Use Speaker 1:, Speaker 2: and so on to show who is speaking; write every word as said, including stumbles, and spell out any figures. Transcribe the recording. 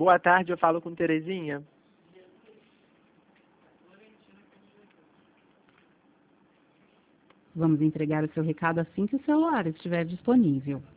Speaker 1: Boa tarde, eu falo com Terezinha.
Speaker 2: Vamos entregar o seu recado assim que o celular estiver disponível.